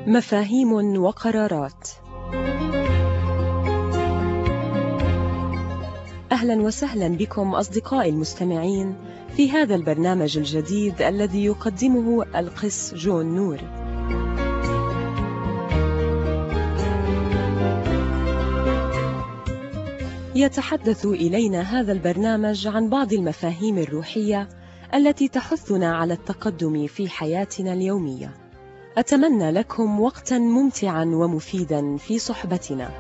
مفاهيم وقرارات. أهلا وسهلا بكم أصدقائي المستمعين في هذا البرنامج الجديد الذي يقدمه القس جون نور. يتحدث إلينا هذا البرنامج عن بعض المفاهيم الروحية التي تحثنا على التقدم في حياتنا اليومية. أتمنى لكم وقتا ممتعا ومفيدا في صحبتنا.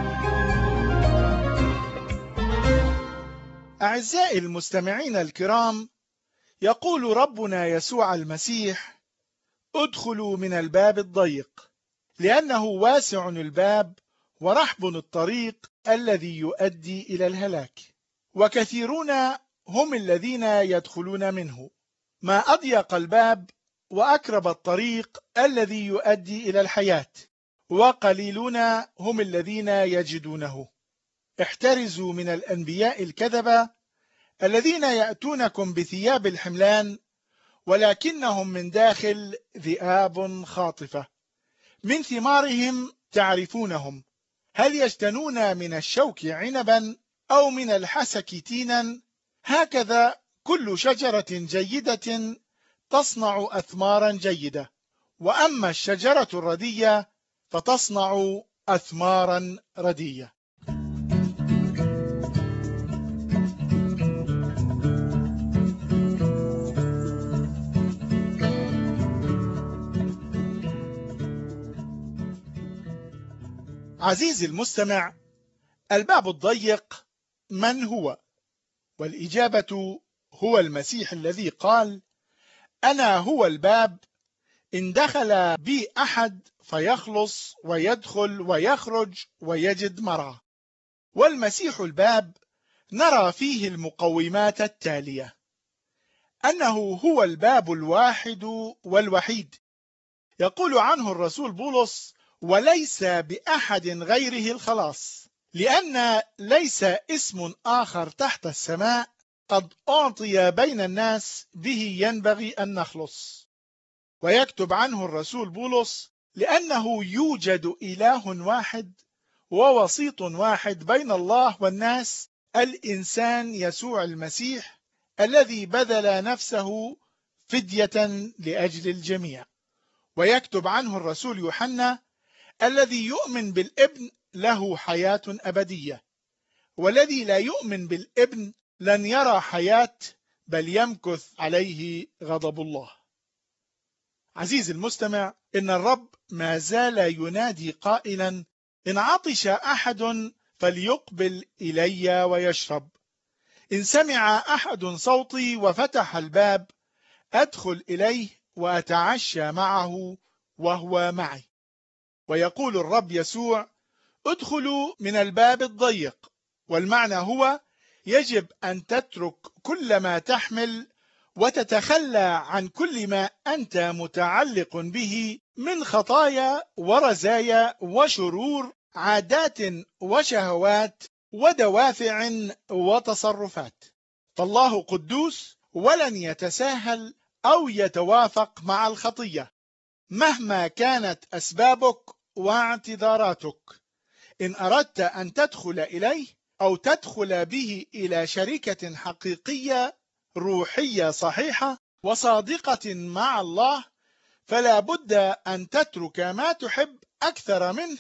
أعزائي المستمعين الكرام، يقول ربنا يسوع المسيح: ادخلوا من الباب الضيق، لأنه واسع الباب ورحب الطريق الذي يؤدي إلى الهلاك، وكثيرون هم الذين يدخلون منه. ما أضيق الباب وأكرب الطريق الذي يؤدي إلى الحياة، وقليلون هم الذين يجدونه. احترزوا من الأنبياء الكذبة الذين يأتونكم بثياب الحملان ولكنهم من داخل ذئاب خاطفة. من ثمارهم تعرفونهم، هل يجتنون من الشوك عنبا أو من الحسك تينا؟ هكذا كل شجرة جيدة تصنع أثمارا جيدة، وأما الشجرة الردية فتصنع أثمارا ردية. عزيزي المستمع، الباب الضيق من هو؟ والإجابة هو المسيح الذي قال: أنا هو الباب، إن دخل بي أحد فيخلص ويدخل ويخرج ويجد مرعى. والمسيح الباب نرى فيه المقومات التالية: أنه هو الباب الواحد والوحيد. يقول عنه الرسول بولس: وليس بأحد غيره الخلاص، لأن ليس اسم آخر تحت السماء قد أعطي بين الناس به ينبغي أن نخلص. ويكتب عنه الرسول بولس: لأنه يوجد إله واحد ووسيط واحد بين الله والناس، الإنسان يسوع المسيح، الذي بذل نفسه فدية لأجل الجميع. ويكتب عنه الرسول يوحنا: الذي يؤمن بالابن له حياة أبدية، والذي لا يؤمن بالابن لن يرى حياة، بل يمكث عليه غضب الله. عزيزي المستمع، إن الرب ما زال ينادي قائلا: إن عطش أحد فليقبل إلي ويشرب. إن سمع أحد صوتي وفتح الباب، أدخل إليه وأتعشى معه وهو معي. ويقول الرب يسوع: ادخلوا من الباب الضيق، والمعنى هو يجب أن تترك كل ما تحمل وتتخلى عن كل ما أنت متعلق به من خطايا ورزايا وشرور، عادات وشهوات ودوافع وتصرفات. فالله قدوس ولن يتساهل أو يتوافق مع الخطية مهما كانت أسبابك واعتذاراتك. إن أردت أن تدخل إليه أو تدخل به إلى شركة حقيقية روحية صحيحة وصادقة مع الله، فلا بد أن تترك ما تحب أكثر منه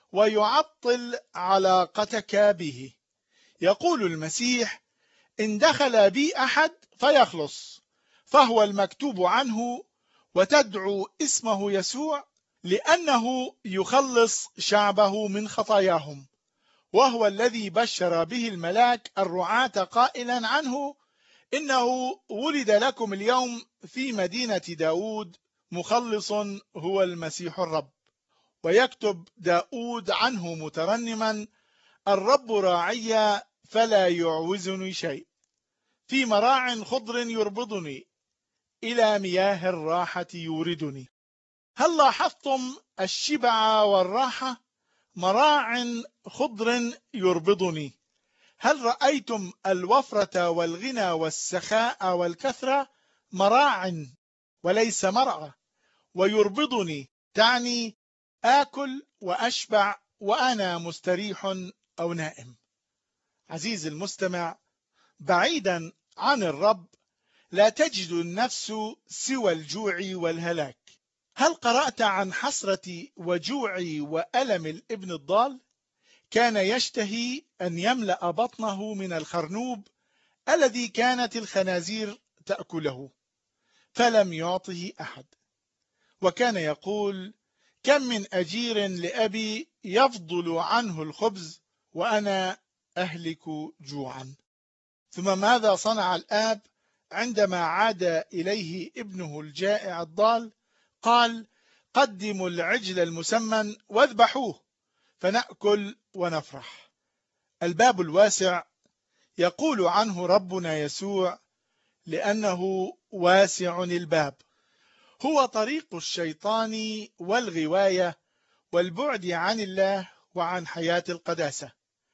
ويعطل علاقتك به. يقول المسيح: إن دخل بي أحد فيخلص، فهو المكتوب عنه وتدعو اسمه يسوع، لأنه يخلص شعبه من خطاياهم. وهو الذي بشر به الملاك الرعاة قائلا عنه: إنه ولد لكم اليوم في مدينة داود مخلص هو المسيح الرب. ويكتب داود عنه مترنما: الرب راعي فلا يعوزني شيء، في مراع خضر يربضني، إلى مياه الراحة يوردني. هل لاحظتم الشبع والراحة؟ مراع خضر يربضني. هل رأيتم الوفرة والغنى والسخاء والكثرة؟ مراع وليس مرعى. ويربضني تعني آكل وأشبع وأنا مستريح أو نائم. عزيزي المستمع، بعيدا عن الرب لا تجد النفس سوى الجوع والهلاك. هل قرأت عن حسرة وجوع وألم الابن الضال؟ كان يشتهي أن يملأ بطنه من الخرنوب الذي كانت الخنازير تأكله، فلم يعطه أحد. وكان يقول: كم من أجير لأبي يفضل عنه الخبز وأنا أهلك جوعا. ثم ماذا صنع الآب عندما عاد إليه ابنه الجائع الضال؟ قال: قدموا العجل المسمن واذبحوه فنأكل ونفرح. الباب الواسع يقول عنه ربنا يسوع: لأنه واسع الباب. هو طريق الشيطان والغواية والبعد عن الله وعن حياة القداسة،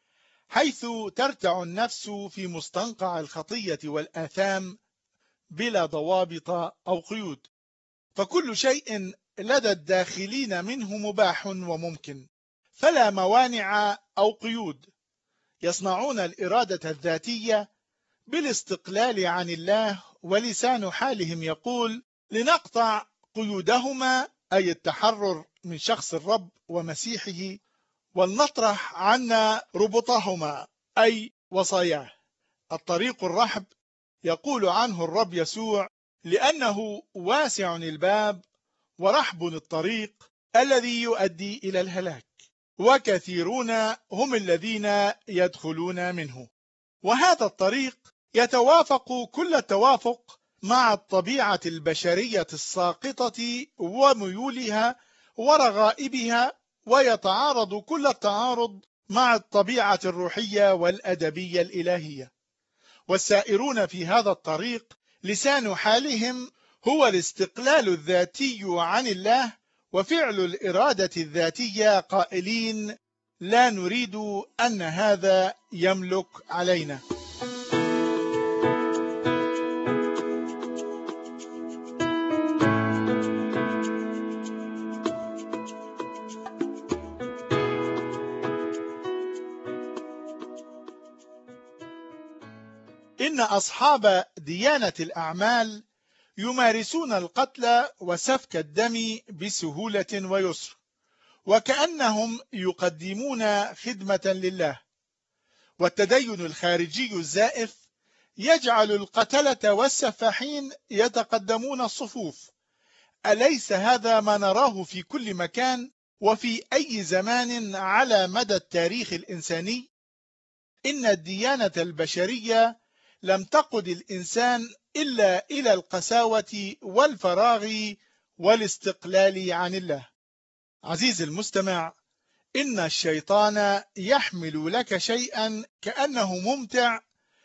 حيث ترتع النفس في مستنقع الخطية والآثام بلا ضوابط أو قيود، فكل شيء لدى الداخلين منه مباح وممكن، فلا موانع أو قيود. يصنعون الإرادة الذاتية بالاستقلال عن الله، ولسان حالهم يقول: لنقطع قيودهما، أي التحرر من شخص الرب ومسيحه، ولنطرح عنا ربطهما، أي وصاياه. الطريق الرحب يقول عنه الرب يسوع: لأنه واسع الباب ورحب الطريق الذي يؤدي إلى الهلاك، وكثيرون هم الذين يدخلون منه. وهذا الطريق يتوافق كل التوافق مع الطبيعة البشرية الساقطة وميولها ورغائبها، ويتعارض كل التعارض مع الطبيعة الروحية والأدبية الإلهية. والسائرون في هذا الطريق لسان حالهم هو الاستقلال الذاتي عن الله وفعل الإرادة الذاتية، قائلين: لا نريد أن هذا يملك علينا. إن أصحاب ديانة الأعمال يمارسون القتل وسفك الدم بسهولة ويسر، وكأنهم يقدمون خدمة لله. والتدين الخارجي الزائف يجعل القتلة والسفاحين يتقدمون الصفوف. أليس هذا ما نراه في كل مكان وفي أي زمان على مدى التاريخ الإنساني؟ إن الديانة البشرية لم تقد الإنسان إلا إلى القساوة والفراغ والاستقلال عن الله. عزيزي المستمع، إن الشيطان يحمل لك شيئا كأنه ممتع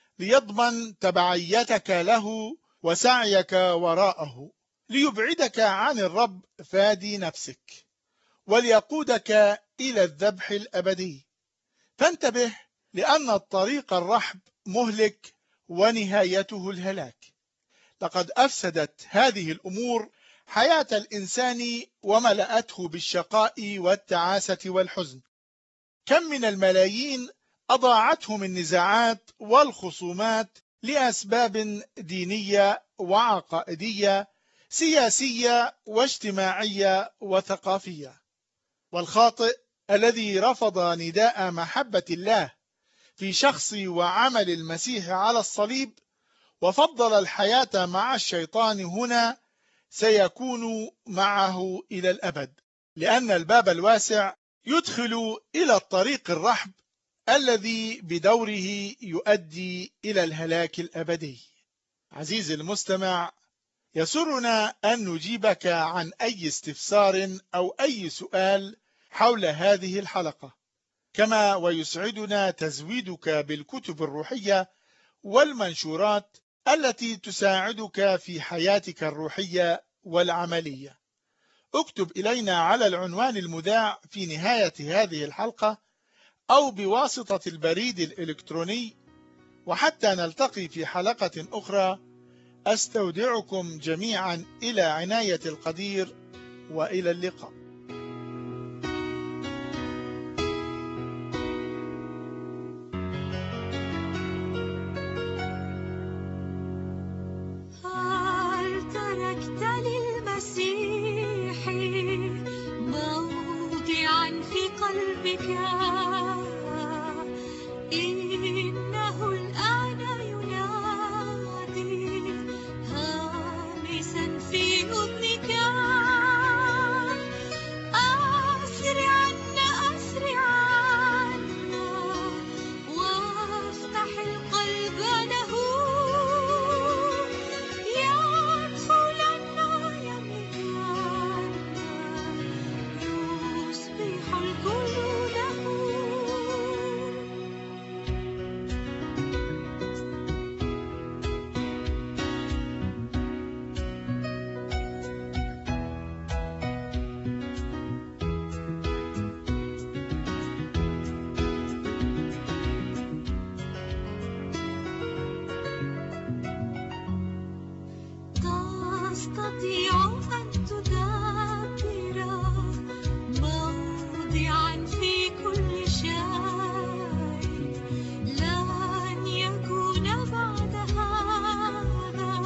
ليضمن تبعيتك له وسعيك وراءه، ليبعدك عن الرب فادي نفسك، وليقودك إلى الذبح الأبدي. فانتبه، لأن الطريق الرحب مهلك ونهايته الهلاك. لقد أفسدت هذه الأمور حياة الإنسان وملأته بالشقاء والتعاسة والحزن. كم من الملايين أضاعتهم النزاعات والخصومات لأسباب دينية وعقائدية، سياسية واجتماعية وثقافية. والخاطئ الذي رفض نداء محبة الله في شخص وعمل المسيح على الصليب وفضل الحياة مع الشيطان هنا سيكون معه إلى الأبد، لأن الباب الواسع يدخل إلى الطريق الرحب الذي بدوره يؤدي إلى الهلاك الأبدي. عزيزي المستمع، يسرنا أن نجيبك عن أي استفسار أو أي سؤال حول هذه الحلقة، كما ويسعدنا تزويدك بالكتب الروحية والمنشورات التي تساعدك في حياتك الروحية والعملية. اكتب إلينا على العنوان المذاع في نهاية هذه الحلقة أو بواسطة البريد الإلكتروني. وحتى نلتقي في حلقة أخرى، أستودعكم جميعا إلى عناية القدير، وإلى اللقاء. إنه الآن ينادي هامسا في أذنك أسرعا أسرعا وافتح القلب له يدخلن يملكان يصبح الكل له. تستطيع أن تدبر موضعا في كل شيء لن يكون بعد هذا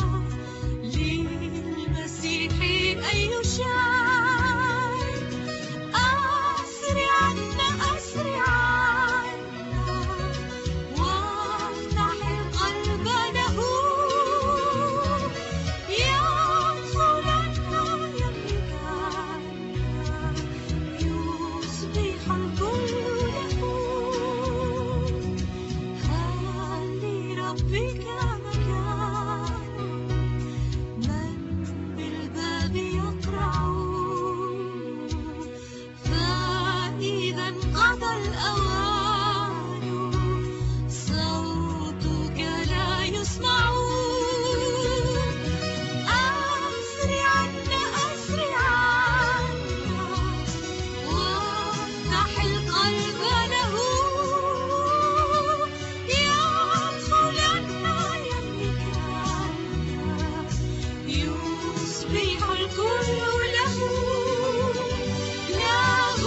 للمسيح أي شيء. أسرعا أسرعا وافتح القلب له يصبح الكل له. هل لربك مكان من بالباب يقرع فإذا انقضى الأوان صوتك لا يسمع. أسرعا أسرعا وافتح القلب له يدخلن يملكان يصبح الكل له له.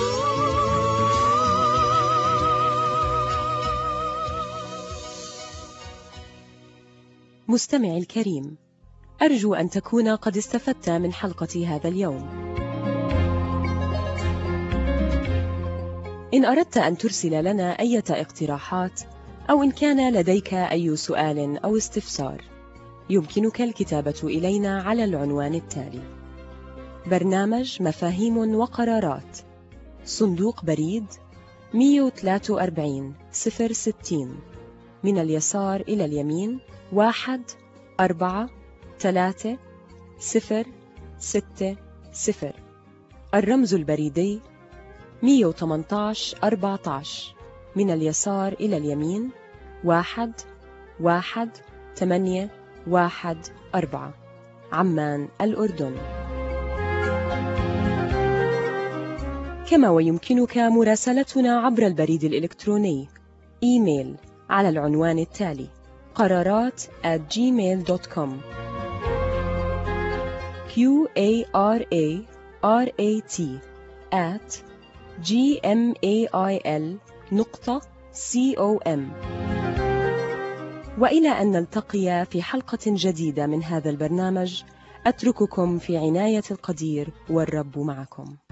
مستمعي الكريم، أرجو أن تكون قد استفدت من حلقة هذا اليوم. إن أردت أن ترسل لنا أي اقتراحات أو إن كان لديك أي سؤال أو استفسار يمكنك الكتابة إلينا على العنوان التالي: برنامج مفاهيم وقرارات، صندوق بريد 143 060، من اليسار إلى اليمين 1436060. الرمز البريدي 118 14، من اليسار إلى اليمين 11814، عمان الأردن. كما ويمكنك مراسلتنا عبر البريد الإلكتروني إيميل على العنوان التالي: قرارات@gmail.com QARARAT@gmail.com. وإلى أن نلتقي في حلقة جديدة من هذا البرنامج، أترككم في عناية القدير والرب معكم.